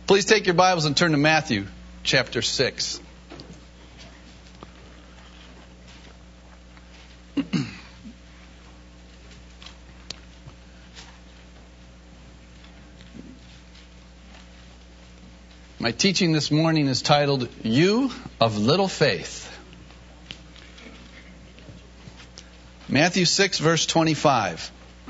Please take your Bibles and turn to Matthew chapter 6. My teaching this morning is titled, You of Little Faith. Matthew 6, verse 25.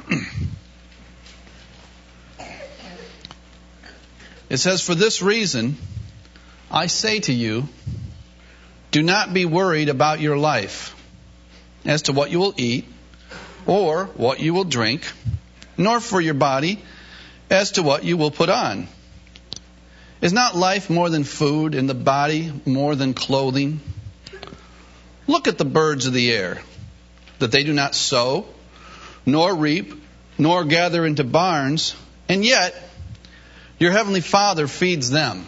It says, For this reason, I say to you, do not be worried about your life, as to what you will eat, or what you will drink, nor for your body, as to what you will put on. Is not life more than food, and the body more than clothing? Look at the birds of the air, that they do not sow, nor reap, nor gather into barns, and yet your heavenly Father feeds them.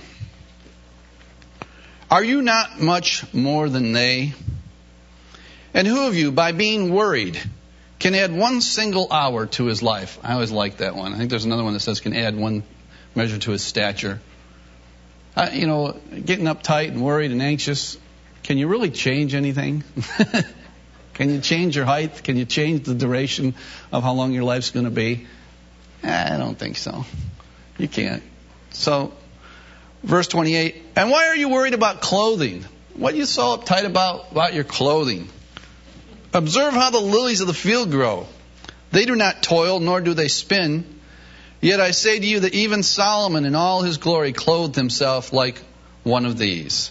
Are you not much more than they? And who of you, by being worried, can add one single hour to his life? I always like that one. I think there's another one that says can add one measure to his stature. Getting uptight and worried and anxious, can you really change anything? Can you change your height? Can you change the duration of how long your life's going to be? I don't think so. You can't. So, verse 28, and why are you worried about clothing? What are you so uptight about your clothing? Observe how the lilies of the field grow. They do not toil, nor do they spin. Yet I say to you that even Solomon in all his glory clothed himself like one of these.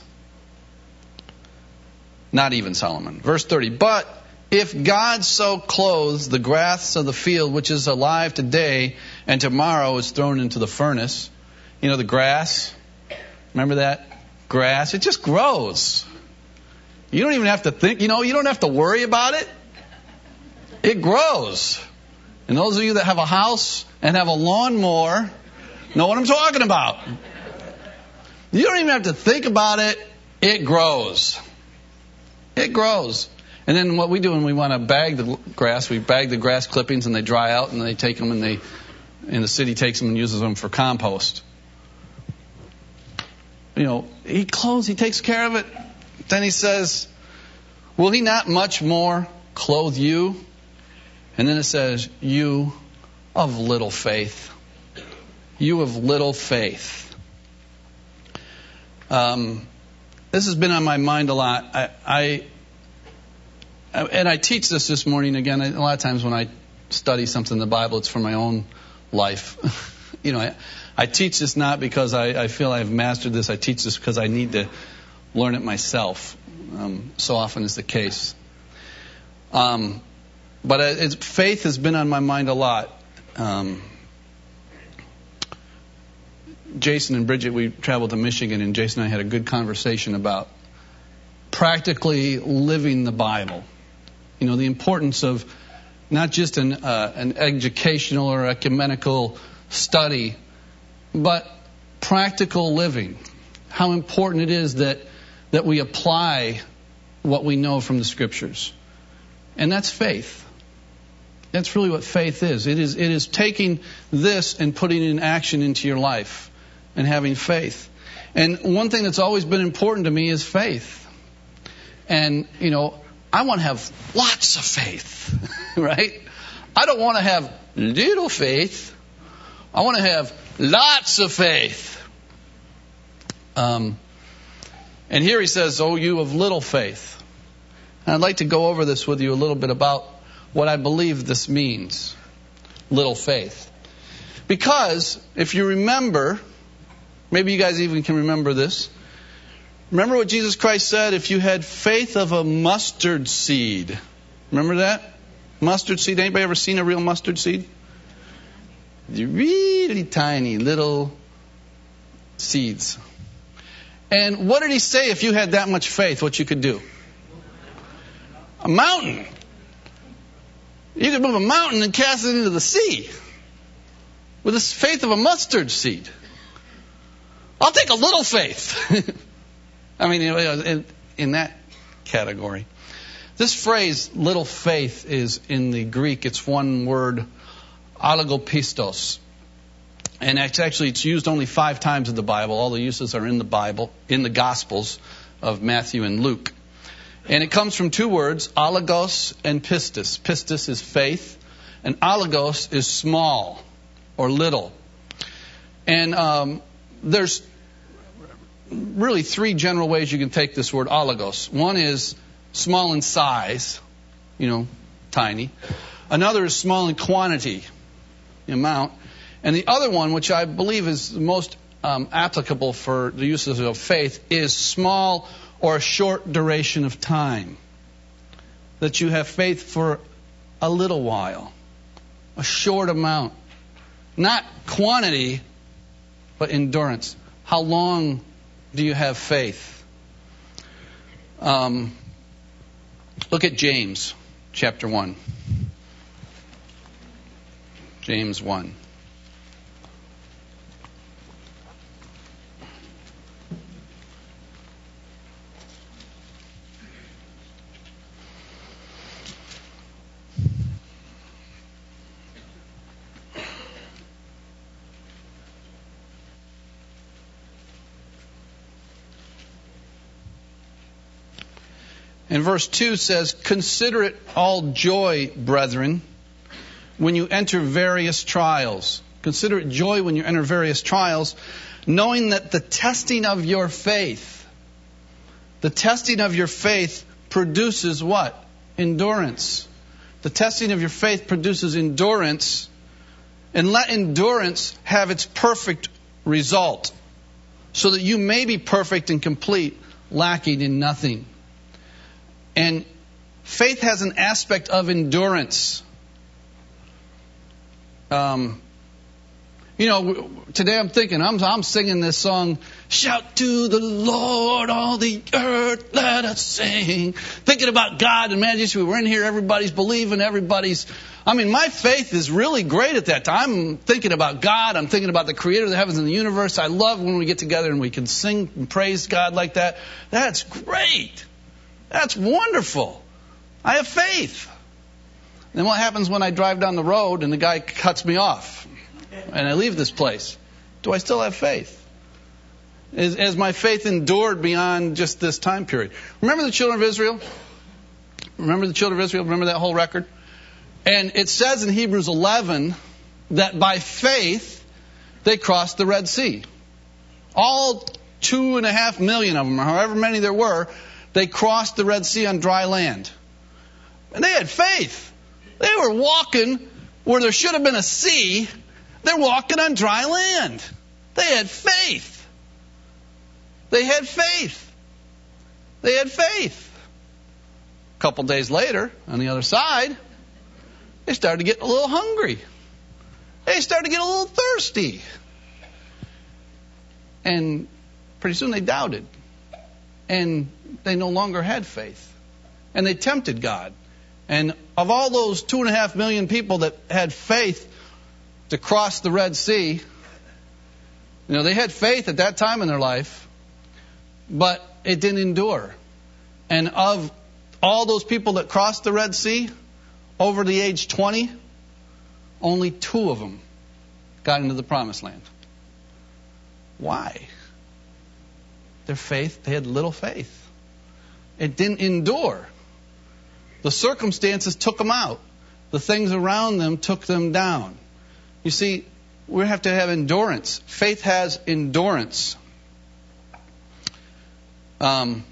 Not even Solomon. Verse 30. But if God so clothes the grass of the field, which is alive today and tomorrow is thrown into the furnace. You know the grass? Remember that? Grass. It just grows. You don't even have to think. You don't have to worry about it. It grows. And those of you that have a house and have a lawnmower know what I'm talking about. You don't even have to think about it. It grows. It grows. And then what we do when we want to bag the grass, we bag the grass clippings and they dry out and they take them and the city takes them and uses them for compost. He takes care of it. Then he says, will he not much more clothe you? And then it says, you of little faith. You of little faith. This has been on my mind a lot. And I teach this morning again. A lot of times when I study something in the Bible, it's for my own life. I teach this not because I feel I've mastered this. I teach this because I need to learn it myself. So often is the case. But faith has been on my mind a lot. Jason and Bridget, we traveled to Michigan, and Jason and I had a good conversation about practically living the Bible. The importance of not just an educational or ecumenical study, but practical living. How important it is that we apply what we know from the Scriptures. And that's faith. That's really what faith is. It is taking this and putting it in action into your life and having faith. And one thing that's always been important to me is faith. And, I want to have lots of faith, right? I don't want to have little faith. I want to have lots of faith. And here he says, oh, you of little faith. And I'd like to go over this with you a little bit about what I believe this means, little faith. Because if you remember, maybe you guys even can remember this. Remember what Jesus Christ said, if you had faith of a mustard seed. Remember that? Mustard seed. Anybody ever seen a real mustard seed? They're really tiny little seeds. And what did he say if you had that much faith, what you could do? A mountain. You could move a mountain and cast it into the sea with the faith of a mustard seed. I'll take a little faith. I mean, in that category. This phrase, little faith, is in the Greek. It's one word, oligopistos. And it's used only 5 times in the Bible. All the uses are in the Bible, in the Gospels of Matthew and Luke. And it comes from 2 words, alagos and pistis. Pistis is faith, and alagos is small or little. And there's really 3 general ways you can take this word alagos. One is small in size, tiny. Another is small in quantity, the amount. And the other one, which I believe is the most applicable for the uses of faith, is small or a short duration of time. That you have faith for a little while, a short amount. Not quantity, but endurance. How long do you have faith? Look at James chapter 1. James 1. And verse 2 says, "Consider it all joy, brethren, when you enter various trials." Consider it joy when you enter various trials, knowing that the testing of your faith produces what? Endurance. The testing of your faith produces endurance, and let endurance have its perfect result, so that you may be perfect and complete, lacking in nothing. And faith has an aspect of endurance. Today I'm thinking, I'm singing this song, "Shout to the Lord, all the earth, let us sing." Thinking about God and majesty. We're in here, everybody's believing, my faith is really great at that time. I'm thinking about God. I'm thinking about the creator of the heavens and the universe. I love when we get together and we can sing and praise God like that. That's great. That's wonderful. I have faith. Then what happens when I drive down the road and the guy cuts me off and I leave this place? Do I still have faith? Has my faith endured beyond just this time period? Remember the children of Israel? Remember that whole record? And it says in Hebrews 11 that by faith they crossed the Red Sea. All 2.5 million of them, or however many there were, they crossed the Red Sea on dry land. And they had faith. They were walking where there should have been a sea. They're walking on dry land. They had faith. They had faith. They had faith. A couple days later, on the other side, they started to get a little hungry. They started to get a little thirsty. And pretty soon they doubted. And they no longer had faith. And they tempted God. And of all those 2.5 million people that had faith to cross the Red Sea, they had faith at that time in their life, but it didn't endure. And of all those people that crossed the Red Sea, over the age 20, only 2 of them got into the Promised Land. Why? Their faith, they had little faith. It didn't endure. The circumstances took them out. The things around them took them down. You see, we have to have endurance. Faith has endurance. I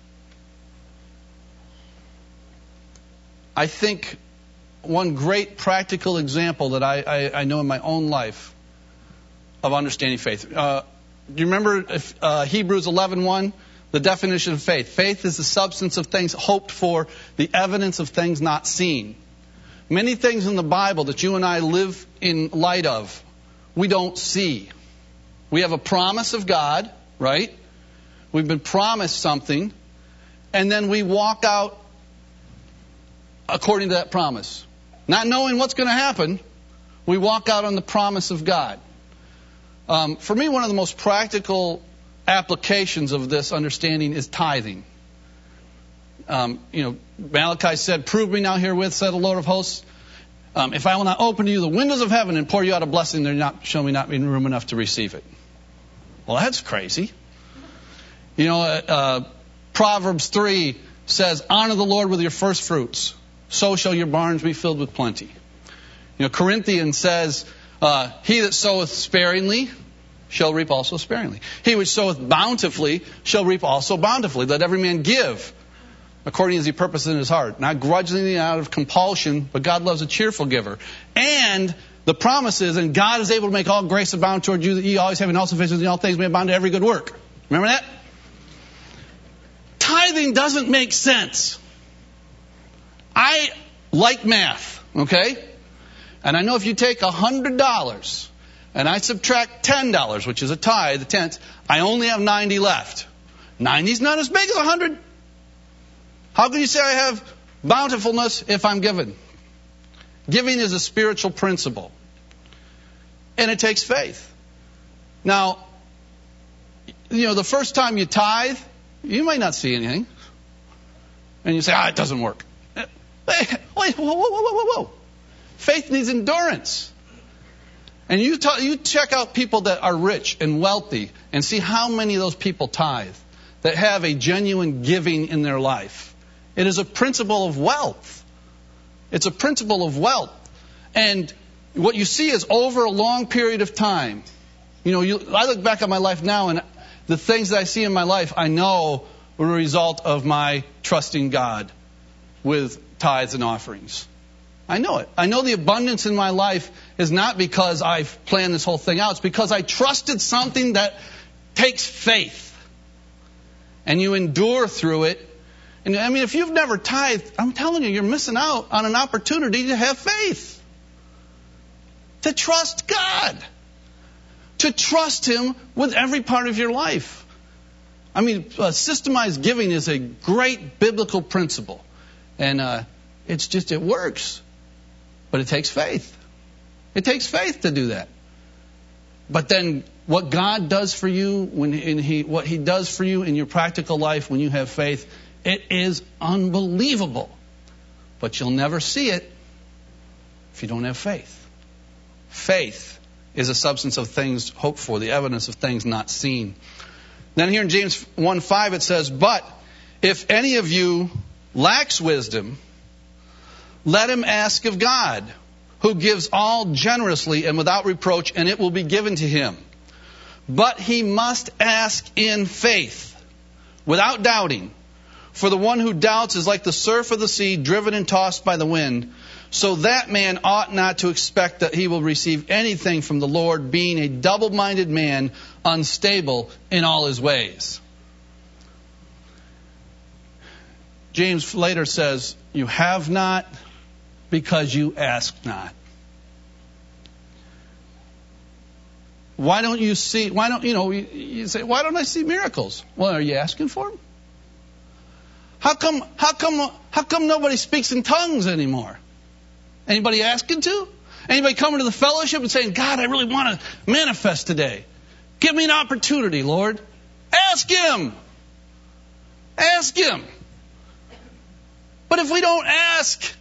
think one great practical example that I know in my own life of understanding faith. Do you remember Hebrews 11:1? The definition of faith. Faith is the substance of things hoped for, the evidence of things not seen. Many things in the Bible that you and I live in light of, we don't see. We have a promise of God, right? We've been promised something, and then we walk out according to that promise. Not knowing what's going to happen, we walk out on the promise of God. For me, one of the most practical applications of this understanding is tithing. Malachi said, "Prove me now herewith, said the Lord of hosts, If I will not open to you the windows of heaven and pour you out a blessing, there shall not be room enough to receive it. Well, that's crazy. Proverbs 3 says, honor the Lord with your first fruits. So shall your barns be filled with plenty. Corinthians says, he that soweth sparingly shall reap also sparingly. He which soweth bountifully shall reap also bountifully. Let every man give according as he purposes in his heart, not grudgingly, out of compulsion, but God loves a cheerful giver. And the promise is, and God is able to make all grace abound toward you, that ye always having all sufficiency in all things may abound to every good work. Remember that? Tithing doesn't make sense. I like math, okay? And I know if you take $100 and I subtract $10, which is a tithe, a tenth, I only have 90 left. 90 is not as big as 100. How can you say I have bountifulness if I'm given? Giving is a spiritual principle. And it takes faith. Now, the first time you tithe, you might not see anything. And you say, it doesn't work. Wait, whoa. Faith needs endurance. And you check out people that are rich and wealthy and see how many of those people tithe, that have a genuine giving in their life. It is a principle of wealth. It's a principle of wealth. And what you see is over a long period of time. I look back at my life now, and the things that I see in my life, I know were a result of my trusting God with tithes and offerings. I know it. I know the abundance in my life is not because I've planned this whole thing out. It's because I trusted something that takes faith. And you endure through it. And if you've never tithed, I'm telling you, you're missing out on an opportunity to have faith. To trust God. To trust Him with every part of your life. Systemized giving is a great biblical principle. And it works. But it takes faith. It takes faith to do that. But then what God does for you, what He does for you in your practical life when you have faith, it is unbelievable. But you'll never see it if you don't have faith. Faith is a substance of things hoped for, the evidence of things not seen. Then here in James 1:5 it says, but if any of you lacks wisdom, let him ask of God, who gives all generously and without reproach, and it will be given to him. But he must ask in faith, without doubting. For the one who doubts is like the surf of the sea, driven and tossed by the wind. So that man ought not to expect that he will receive anything from the Lord, being a double-minded man, unstable in all his ways. James later says, you have not because you ask not. Why don't you see, you say, why don't I see miracles? Well, are you asking for them? How come nobody speaks in tongues anymore? Anybody asking to? Anybody coming to the fellowship and saying, God, I really want to manifest today. Give me an opportunity, Lord. Ask Him. Ask Him. But if we don't ask,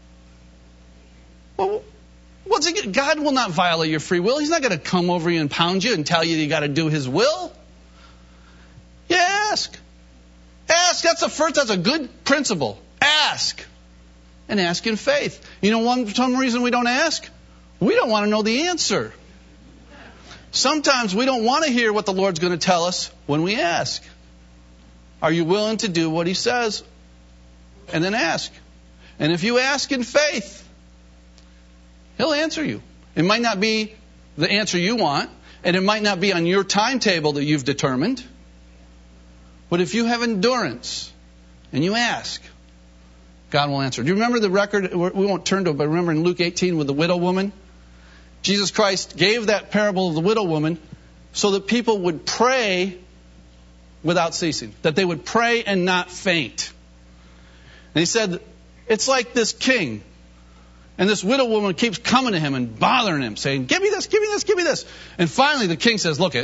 well, God will not violate your free will. He's not going to come over you and pound you and tell you got to do His will. You ask. Ask. That's a good principle. Ask. And ask in faith. Some reason we don't ask? We don't want to know the answer. Sometimes we don't want to hear what the Lord's going to tell us when we ask. Are you willing to do what He says? And then ask. And if you ask in faith, He'll answer you. It might not be the answer you want, and it might not be on your timetable that you've determined. But if you have endurance and you ask, God will answer. Do you remember the record? We won't turn to it, but remember in Luke 18 with the widow woman? Jesus Christ gave that parable of the widow woman so that people would pray without ceasing. That they would pray and not faint. And He said, it's like this king. And this widow woman keeps coming to him and bothering him, saying, give me this, give me this, give me this. And finally the king says, look,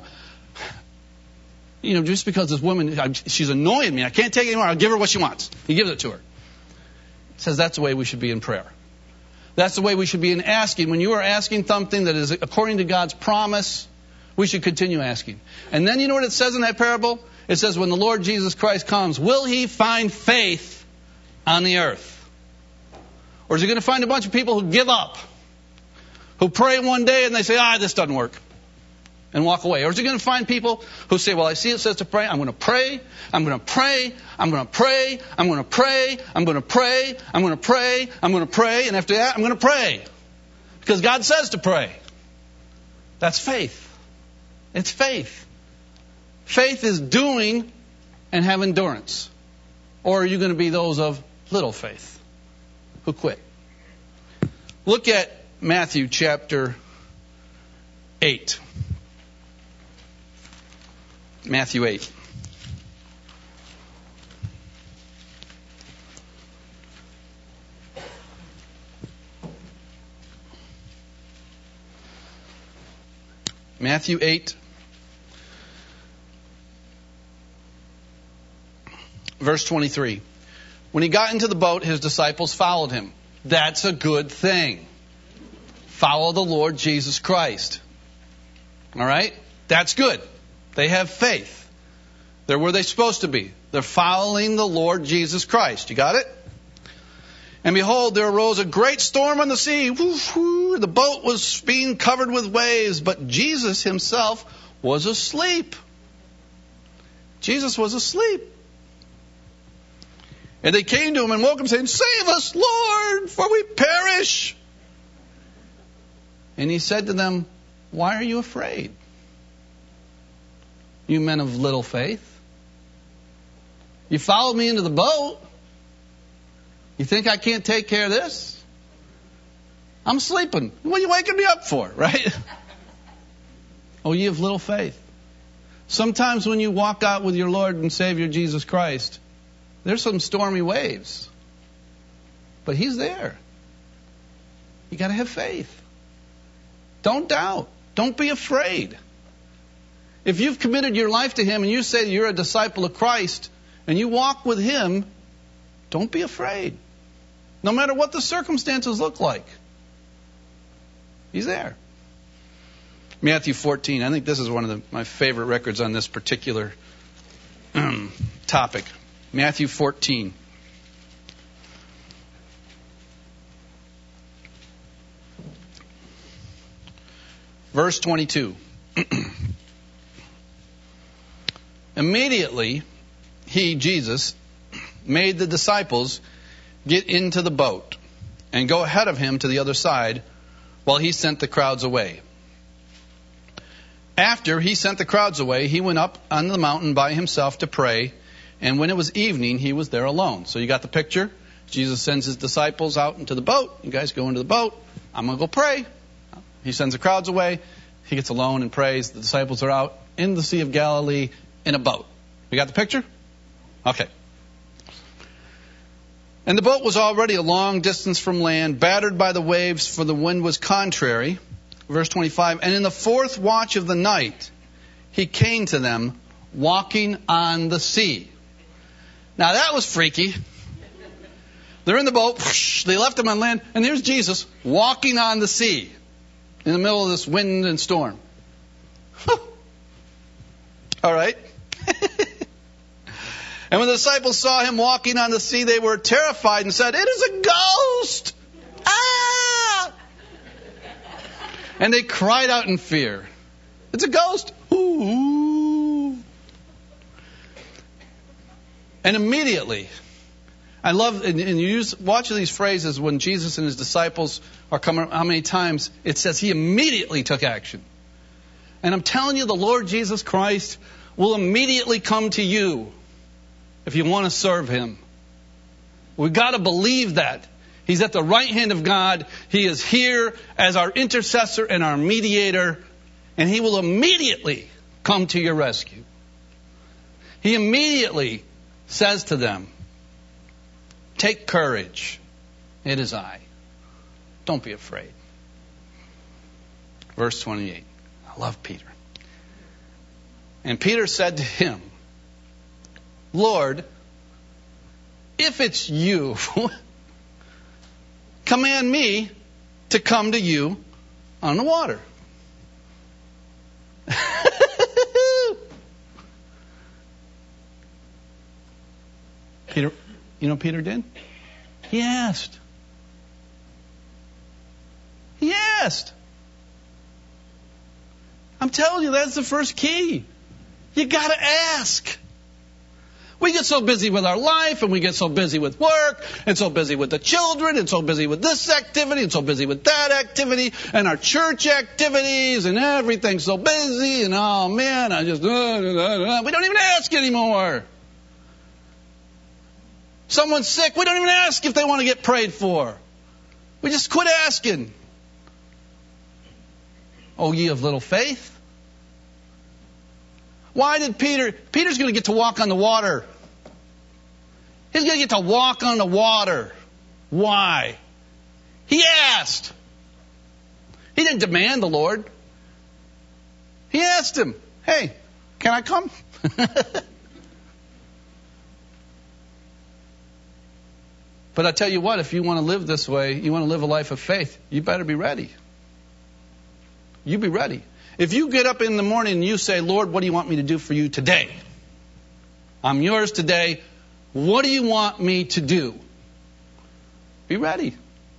just because this woman, she's annoying me, I can't take it anymore, I'll give her what she wants. He gives it to her. He says that's the way we should be in prayer. That's the way we should be in asking. When you are asking something that is according to God's promise, we should continue asking. And then you know what it says in that parable? It says, when the Lord Jesus Christ comes, will he find faith on the earth? Or is he going to find a bunch of people who give up? Who pray one day and they say, this doesn't work, and walk away? Or is he going to find people who say, well, I see it says to pray, I'm going to pray, I'm going to pray, I'm going to pray, I'm going to pray, I'm going to pray, I'm going to pray, I'm going to pray, and after that, I'm going to pray. Because God says to pray. That's faith. It's faith. Faith is doing and have endurance. Or are you going to be those of little faith who quit? Look at Matthew chapter 8. Matthew 8. Matthew 8, verse 23. When he got into the boat, his disciples followed him. That's a good thing. Follow the Lord Jesus Christ. All right? That's good. They have faith. They're where they're supposed to be. They're following the Lord Jesus Christ. You got it? And behold, there arose a great storm on the sea. Woof, woof. The boat was being covered with waves, but Jesus himself was asleep. Jesus was asleep. And they came to him and woke him, saying, save us, Lord, for we perish. And he said to them, why are you afraid, you men of little faith? You followed me into the boat. You think I can't take care of this? I'm sleeping. What are you waking me up for, right? Oh, you have little faith. Sometimes when you walk out with your Lord and Savior Jesus Christ, there's some stormy waves. But He's there. You got to have faith. Don't doubt. Don't be afraid. If you've committed your life to Him and you say that you're a disciple of Christ and you walk with Him, don't be afraid. No matter what the circumstances look like. He's there. Matthew 14. I think this is one of my favorite records on this particular topic. Matthew 14. Verse 22. Immediately, He, Jesus, made the disciples get into the boat and go ahead of Him to the other side while He sent the crowds away. After He sent the crowds away, He went up on the mountain by Himself to pray, and when it was evening, He was there alone. So you got the picture? Jesus sends His disciples out into the boat. You guys go into the boat. I'm going to go pray. He sends the crowds away. He gets alone and prays. The disciples are out in the Sea of Galilee in a boat. You got the picture? Okay. And the boat was already a long distance from land, battered by the waves, for the wind was contrary. Verse 25, and in the fourth watch of the night, He came to them, walking on the sea. Now that was freaky. They're in the boat, they left Him on land, and there's Jesus walking on the sea in the middle of this wind and storm. All right. And when the disciples saw Him walking on the sea, they were terrified and said, it is a ghost! Ah! And they cried out in fear. It's a ghost! Ooh. And immediately, I love, and you watch these phrases when Jesus and His disciples are coming, how many times it says He immediately took action. And I'm telling you, the Lord Jesus Christ will immediately come to you if you want to serve Him. We've got to believe that. He's at the right hand of God. He is here as our intercessor and our mediator, and He will immediately come to your rescue. He immediately says to them, take courage. It is I. Don't be afraid. Verse 28. I love Peter. And Peter said to Him, Lord, if it's You, command me to come to you on the water. Peter, you know what Peter did? He asked. He asked. I'm telling you, that's the first key. You got to ask. We get so busy with our life, and we get so busy with work, and so busy with the children, and so busy with this activity, and so busy with that activity, and our church activities, and everything's so busy, and oh man, we don't even ask anymore. Someone's sick, we don't even ask if they want to get prayed for. We just quit asking. Oh, ye of little faith. Why did Peter's going to get to walk on the water. He's going to get to walk on the water. Why? He asked. He didn't demand the Lord. He asked him, hey, can I come? But I tell you what, if you want to live this way, you want to live a life of faith, you better be ready. You be ready. If you get up in the morning and you say, Lord, what do you want me to do for you today? I'm yours today. What do you want me to do? Be ready.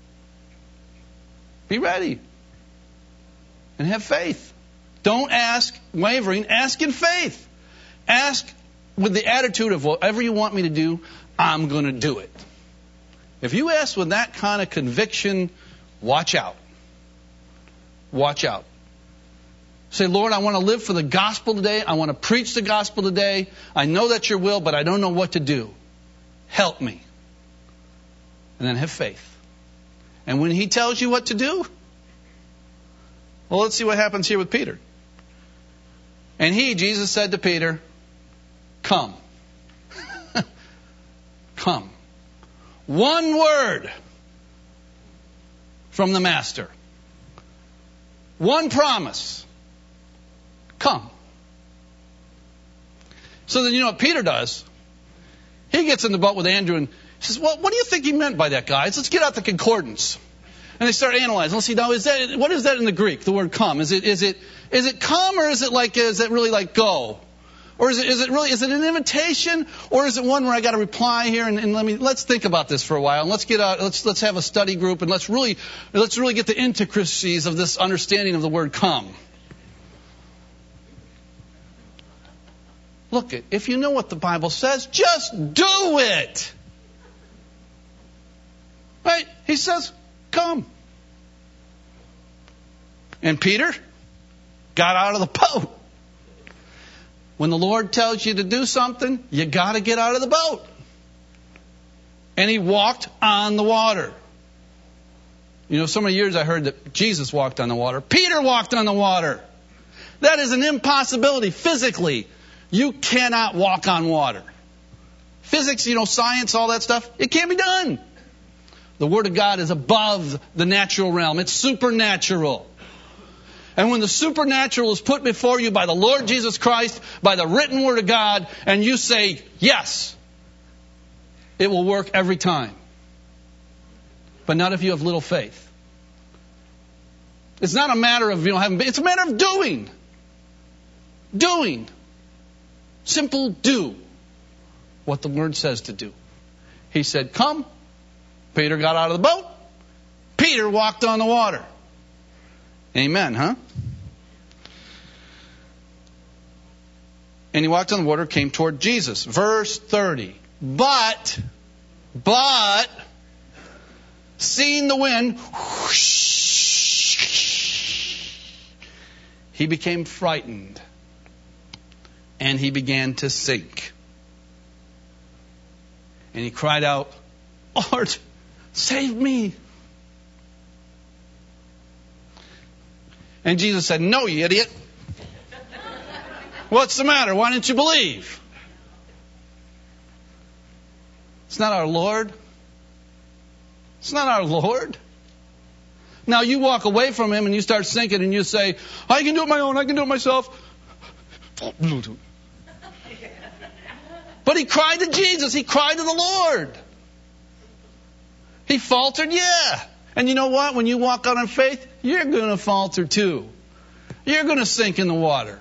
Be ready. And have faith. Don't ask wavering. Ask in faith. Ask with the attitude of whatever you want me to do, I'm going to do it. If you ask with that kind of conviction, watch out. Watch out. Say, Lord, I want to live for the gospel today. I want to preach the gospel today. I know that's your will, but I don't know what to do. Help me. And then have faith. And when he tells you what to do, well, let's see what happens here with Peter. And Jesus said to Peter, come. Come. One word from the Master. One promise. Come. So then you know what Peter does? He gets in the boat with Andrew and says, well, what do you think he meant by that, guys? Let's get out the concordance. And they start analyzing. Let's see, now, what is that in the Greek, the word come? Is it come, or is it really like go? Or is it an invitation, or is it one where I got to reply here and let's think about this for a while and let's have a study group and let's really get the intricacies of this understanding of the word come. Look, if you know what the Bible says, just do it. Right? He says, come. And Peter got out of the boat. When the Lord tells you to do something, you got to get out of the boat. And he walked on the water. You know, so many years I heard that Jesus walked on the water. Peter walked on the water. That is an impossibility physically. You cannot walk on water. Physics, science, all that stuff, it can't be done. The Word of God is above the natural realm. It's supernatural. And when the supernatural is put before you by the Lord Jesus Christ, by the written Word of God, and you say, yes, it will work every time. But not if you have little faith. It's not a matter of, it's a matter of doing. Doing. Simple do what the Word says to do. He said, come. Peter got out of the boat. Peter walked on the water. Amen, huh? And he walked on the water, came toward Jesus. Verse 30. But, seeing the wind, he became frightened. And he began to sink. And he cried out, Lord, save me. And Jesus said, no, you idiot. What's the matter? Why didn't you believe? It's not our Lord. It's not our Lord. Now you walk away from him and you start sinking and you say, I can do it my own, I can do it myself. But he cried to Jesus. He cried to the Lord. He faltered, yeah. And you know what? When you walk out in faith, you're going to falter too. You're going to sink in the water.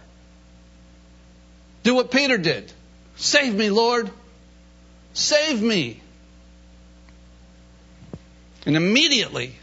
Do what Peter did. Save me, Lord. Save me. And immediately,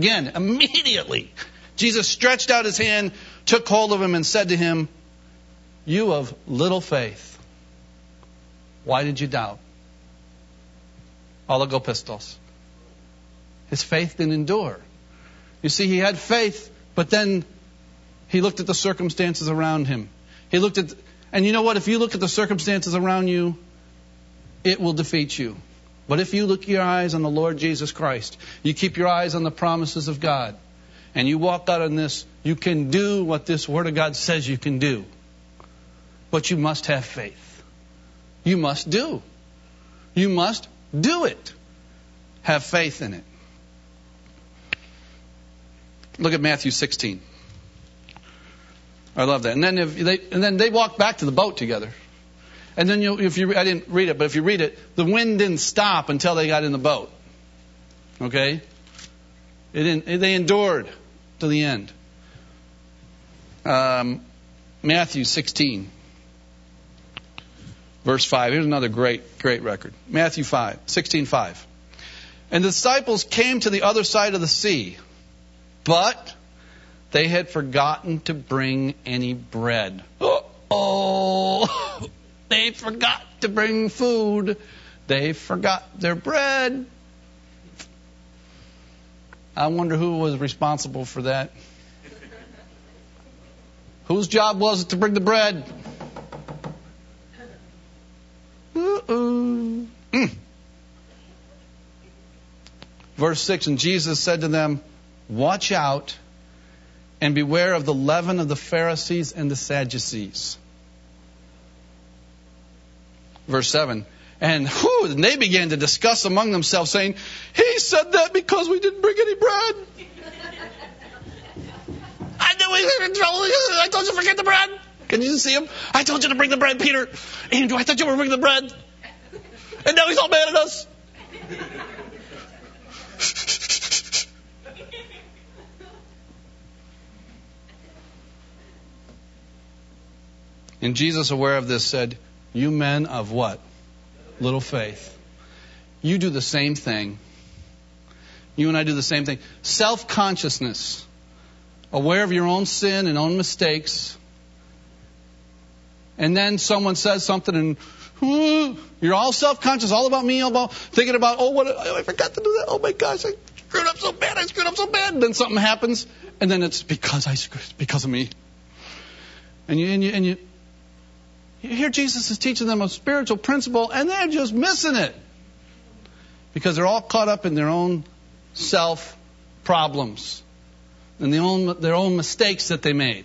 Jesus stretched out his hand, took hold of him, and said to him, "You of little faith, why did you doubt?" Oligopistos. His faith didn't endure. You see, he had faith, but then he looked at the circumstances around him. And you know what? If you look at the circumstances around you, it will defeat you. But if you look your eyes on the Lord Jesus Christ, you keep your eyes on the promises of God, and you walk out on this, you can do what this Word of God says you can do. But you must have faith. You must do. You must do it. Have faith in it. Look at Matthew 16. I love that. And then they walked back to the boat together. And then I didn't read it, but if you read it, the wind didn't stop until they got in the boat. Okay? They endured to the end. Matthew 16, verse 5. Here's another great record. Matthew 16:5. And the disciples came to the other side of the sea, but they had forgotten to bring any bread. Oh, they forgot to bring food. They forgot their bread. I wonder who was responsible for that. Whose job was it to bring the bread? Verse 6, and Jesus said to them, "Watch out and beware of the leaven of the Pharisees and the Sadducees." Verse 7, and they began to discuss among themselves, saying, "He said that because we didn't bring any bread." I told you to forget the bread. Can you see him? I told you to bring the bread, Peter. Andrew, I thought you were bringing the bread. And now he's all mad at us. And Jesus, aware of this, said, "You men of what? Little faith." You do the same thing. You and I do the same thing. Self-consciousness. Aware of your own sin and own mistakes. And then someone says something and you're all self-conscious, all about me, all about thinking about, I forgot to do that. Oh my gosh, I screwed up so bad. And then something happens, and then it's because of me. And you hear Jesus is teaching them a spiritual principle, and they're just missing it. Because they're all caught up in their own self-problems and their own mistakes that they made.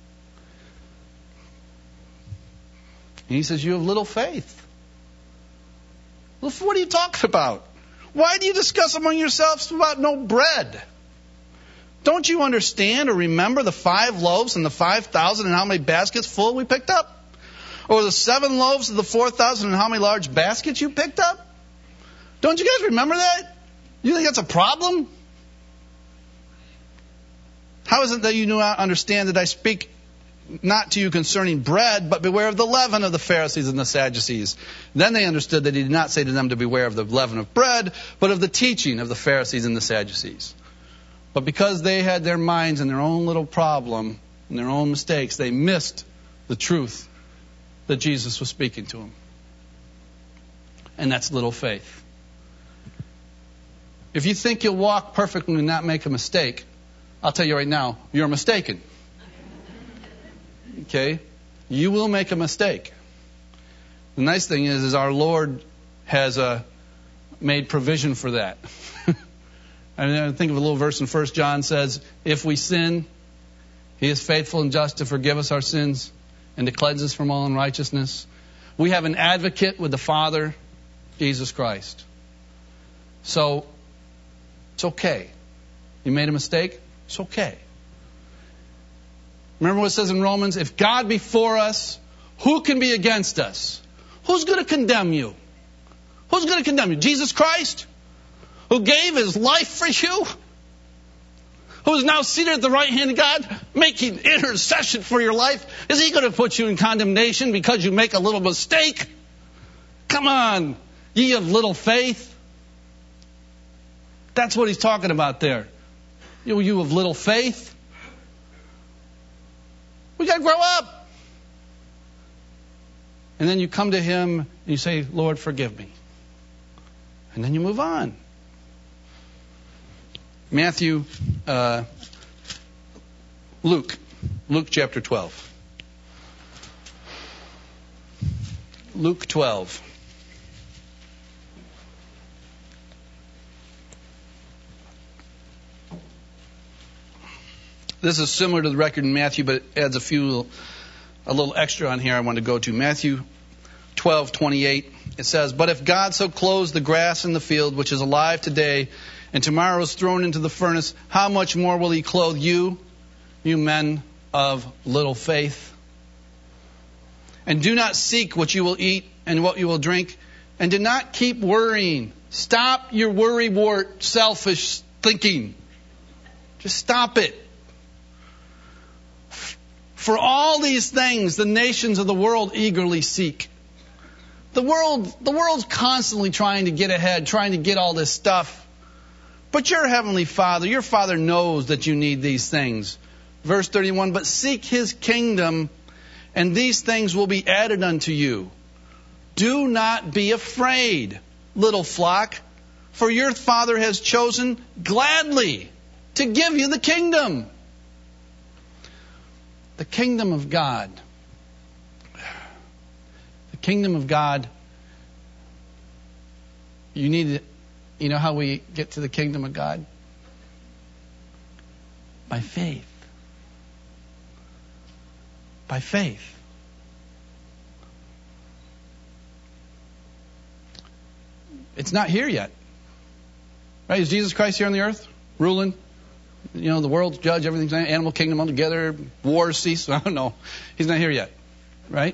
And he says, "You have little faith." What are you talking about? Why do you discuss among yourselves about no bread? Don't you understand or remember the 5 loaves and the 5,000 and how many baskets full we picked up? Or the 7 loaves of the 4,000 and how many large baskets you picked up? Don't you guys remember that? You think that's a problem? How is it that you do not understand that I speak not to you concerning bread, but beware of the leaven of the Pharisees and the Sadducees? Then they understood that he did not say to them to beware of the leaven of bread, but of the teaching of the Pharisees and the Sadducees. But because they had their minds in their own little problem and their own mistakes, they missed the truth that Jesus was speaking to them. And that's little faith. If you think you'll walk perfectly and not make a mistake, I'll tell you right now, you're mistaken. Okay? You will make a mistake. The nice thing is our Lord has made provision for that. I think of a little verse in 1 John says, if we sin, He is faithful and just to forgive us our sins and to cleanse us from all unrighteousness. We have an advocate with the Father, Jesus Christ. So, it's okay. You made a mistake? It's okay. Remember what it says in Romans? If God be for us, who can be against us? Who's going to condemn you? Who's going to condemn you? Jesus Christ? Who gave His life for you? who is now seated at the right hand of God, making intercession for your life, is he going to put you in condemnation because you make a little mistake? Come on, ye of little faith. That's what he's talking about there. You of little faith. We got to grow up. And then you come to him and you say, Lord, forgive me. And then you move on. Luke chapter 12. Luke 12. This is similar to the record in Matthew, but it adds a little extra on here I want to go to. Matthew 12:28. It says, "But if God so clothes the grass in the field, which is alive today, and tomorrow is thrown into the furnace, how much more will he clothe you, you men of little faith? And do not seek what you will eat and what you will drink, and do not keep worrying." Stop your worrywart, selfish thinking. Just stop it. For all these things, the nations of the world eagerly seek. The world's constantly trying to get ahead, trying to get all this stuff. But your heavenly Father, your Father knows that you need these things. Verse 31, "But seek his kingdom, and these things will be added unto you. Do not be afraid, little flock, for your Father has chosen gladly to give you the kingdom." The kingdom of God. The kingdom of God. You know how we get to the kingdom of God? By faith. By faith. It's not here yet. Right? Is Jesus Christ here on the earth? Ruling? The world's judge, everything's animal kingdom all together, wars cease. I don't know. He's not here yet. Right?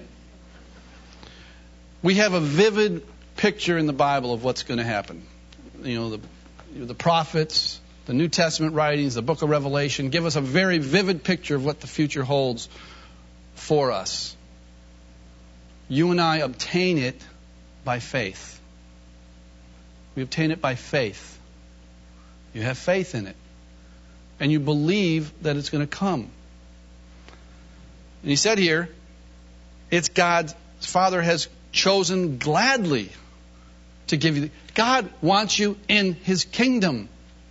We have a vivid picture in the Bible of what's going to happen. The prophets, the New Testament writings, the book of Revelation give us a very vivid picture of what the future holds for us. You and I obtain it by faith. We obtain it by faith. You have faith in it. And you believe that it's going to come. And he said here, it's God's Father has chosen gladly to give you. God wants you in his kingdom.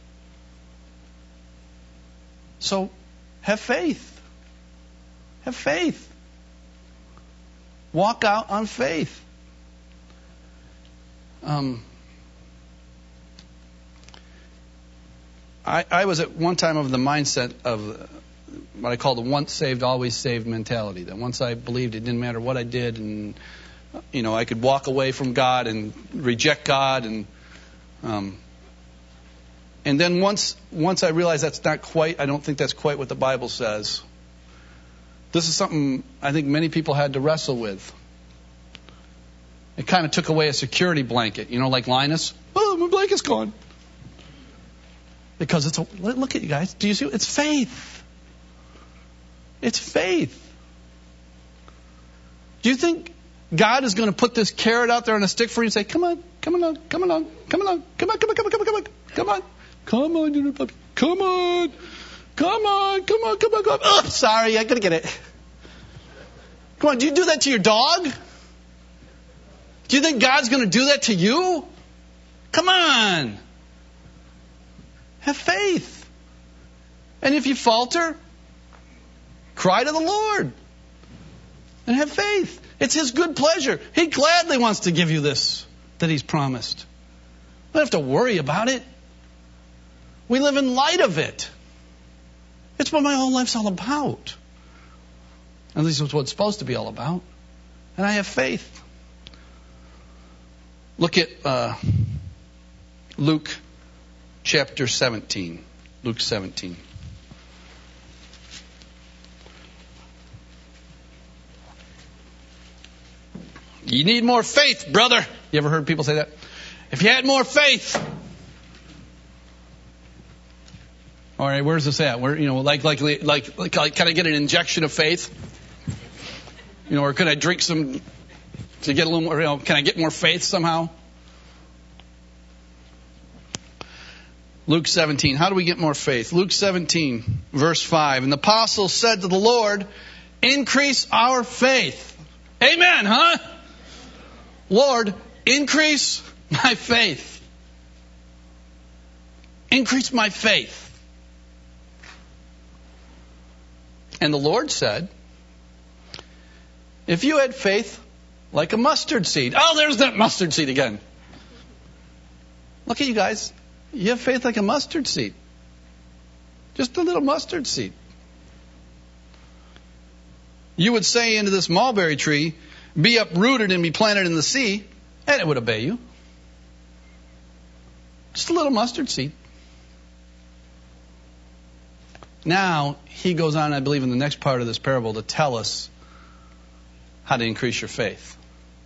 So have faith. Have faith. Walk out on faith. I was at one time of the mindset of what I call the once saved, always saved mentality. That once I believed, it didn't matter what I did, and I could walk away from God and reject God, and then once I realized that's not quite. I don't think that's quite what the Bible says. This is something I think many people had to wrestle with. It kind of took away a security blanket, like Linus. Oh, my blanket's gone. Because look at you guys. Do you see? It's faith. It's faith. Do you think God is going to put this carrot out there on a stick for you and say, come on, come along, come along, come along, come on, come on, come on, come on, come on, come on, come on, little puppy, come on, come on, come on, come on, come on. Oh, sorry, I gotta get it. Come on, do you do that to your dog? Do you think God's going to do that to you? Come on. Have faith. And if you falter, cry to the Lord. And have faith. It's his good pleasure. He gladly wants to give you this that he's promised. You don't have to worry about it. We live in light of it. It's what my whole life's all about. At least it's what it's supposed to be all about. And I have faith. Look at Luke chapter 17. Luke 17. You need more faith, brother. You ever heard people say that? If you had more faith. All right, where's this at? Where, like, can I get an injection of faith? Or could I drink some to get a little more, can I get more faith somehow? Luke 17. How do we get more faith? Luke 17, verse 5. And the apostles said to the Lord, increase our faith. Amen, huh? Lord, increase my faith. Increase my faith. And the Lord said, if you had faith like a mustard seed. Oh, there's that mustard seed again. Look at you guys. You have faith like a mustard seed. Just a little mustard seed. You would say into this mulberry tree, be uprooted and be planted in the sea, and it would obey you. Just a little mustard seed. Now, he goes on, I believe, in the next part of this parable to tell us how to increase your faith.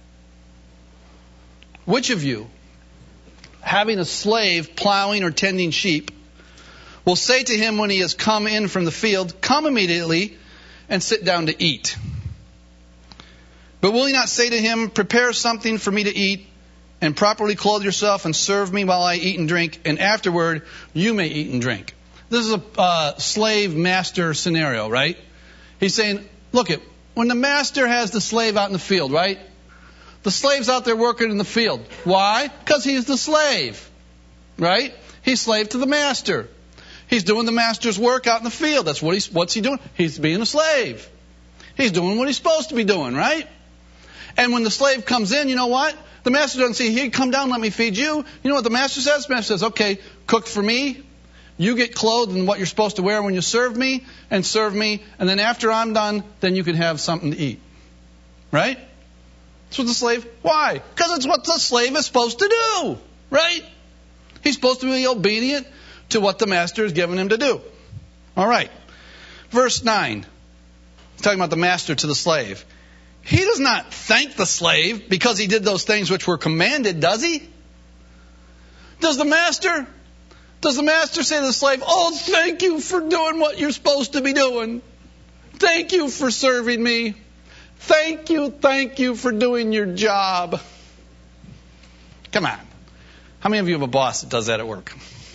Which of you, having a slave plowing or tending sheep, will say to him when he has come in from the field, come immediately and sit down to eat? But will he not say to him, prepare something for me to eat, and properly clothe yourself and serve me while I eat and drink, and afterward you may eat and drink? This is a slave-master scenario, right? He's saying, look, when the master has the slave out in the field, right? The slave's out there working in the field. Why? Because he's the slave, right? He's slave to the master. He's doing the master's work out in the field. That's what's he doing? He's being a slave. He's doing what he's supposed to be doing, right? And when the slave comes in, you know what? The master doesn't say, here, come down, let me feed you. You know what the master says? The master says, okay, cook for me. You get clothed in what you're supposed to wear when you serve me, and then after I'm done, then you can have something to eat. Right? That's what the slave, why? Because it's what the slave is supposed to do. Right? He's supposed to be obedient to what the master has given him to do. All right. Verse 9. He's talking about the master to the slave. He does not thank the slave because he did those things which were commanded, does he? Does the master say to the slave, oh, thank you for doing what you're supposed to be doing. Thank you for serving me. Thank you for doing your job. Come on. How many of you have a boss that does that at work?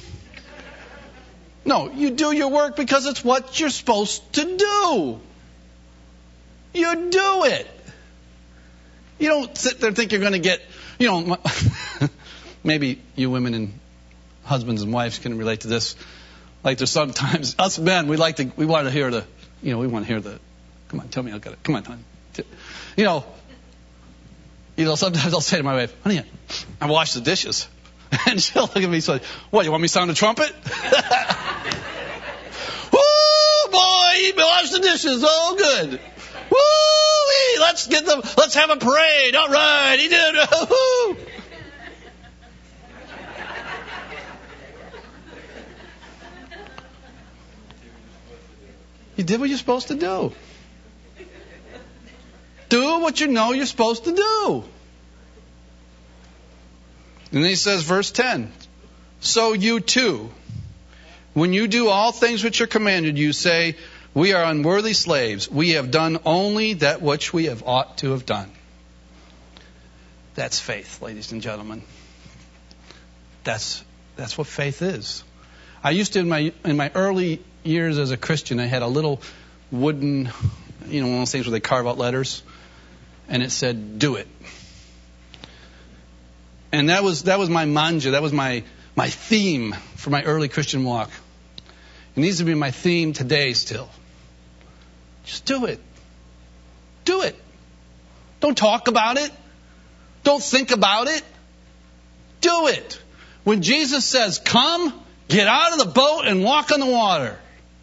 No, you do your work because it's what you're supposed to do. You do it. You don't sit there and think you're going to get, maybe you women and husbands and wives can relate to this. Like there's sometimes, us men, we want to hear the, come on, tell me I got it. Come on, honey. Sometimes I'll say to my wife, honey, I washed the dishes. And she'll look at me and say, what, you want me to sound a trumpet? Woo, boy, he washed the dishes. Oh, good. Woo, let's have a parade. All right, he did. Woo. You did what you're supposed to do. Do what you know you're supposed to do. And then he says, verse 10, so you too, when you do all things which are commanded you, say, we are unworthy slaves. We have done only that which we have ought to have done. That's faith, ladies and gentlemen. That's what faith is. I used to, in my early years as a Christian, I had a little wooden, one of those things where they carve out letters, and it said, do it. And that was my manja, that was my theme for my early Christian walk. It needs to be my theme today still. Just do it. Do it. Don't talk about it. Don't think about it. Do it. When Jesus says, come, get out of the boat and walk on the water.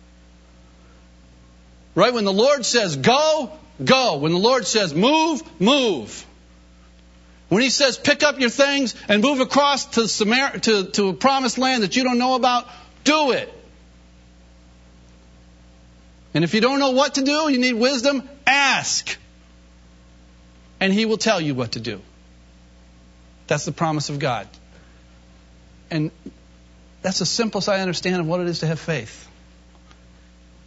Right? When the Lord says, go, go. When the Lord says, move, move. When He says, pick up your things and move across to a promised land that you don't know about, do it. And if you don't know what to do, you need wisdom, ask. And He will tell you what to do. That's the promise of God. And that's the simplest I understand of what it is to have faith.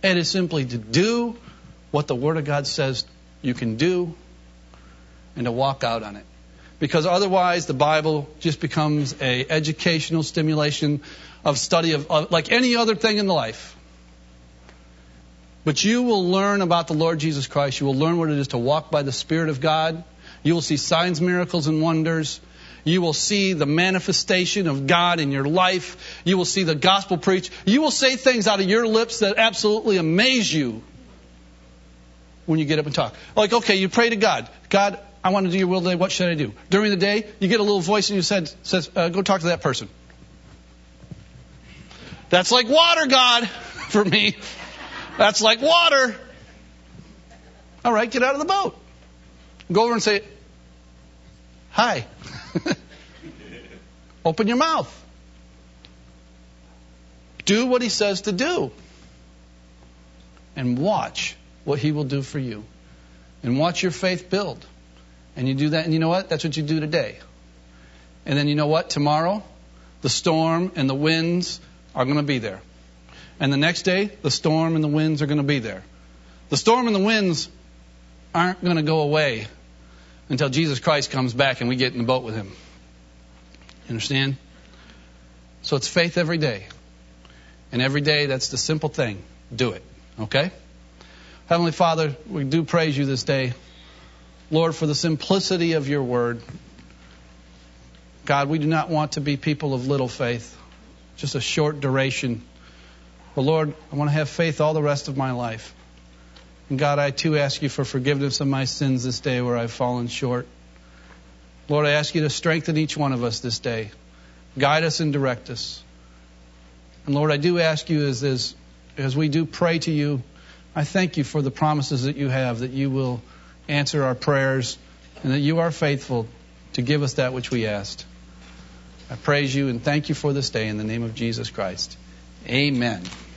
It is simply to do what the Word of God says you can do and to walk out on it. Because otherwise the Bible just becomes a educational stimulation of study of like any other thing in life. But you will learn about the Lord Jesus Christ. You will learn what it is to walk by the Spirit of God. You will see signs, miracles, and wonders. You will see the manifestation of God in your life. You will see the gospel preached. You will say things out of your lips that absolutely amaze you when you get up and talk. Like, okay, you pray to God. God, I want to do your will today. What should I do? During the day, you get a little voice in you says, go talk to that person. That's like water, God, for me. That's like water. All right, get out of the boat. Go over and say, hi. Open your mouth. Do what he says to do. And watch what he will do for you. And watch your faith build. And you do that, and you know what? That's what you do today. And then you know what? Tomorrow, the storm and the winds are going to be there. And the next day, the storm and the winds are going to be there. The storm and the winds aren't going to go away until Jesus Christ comes back and we get in the boat with him. You understand? So it's faith every day. And every day, that's the simple thing. Do it. Okay? Heavenly Father, we do praise you this day. Lord, for the simplicity of your word. God, we do not want to be people of little faith. Just a short duration. But Lord, I want to have faith all the rest of my life. And God, I too ask you for forgiveness of my sins this day where I've fallen short. Lord, I ask you to strengthen each one of us this day. Guide us and direct us. And Lord, I do ask you as we do pray to you, I thank you for the promises that you have, that you will answer our prayers and that you are faithful to give us that which we asked. I praise you and thank you for this day in the name of Jesus Christ. Amen.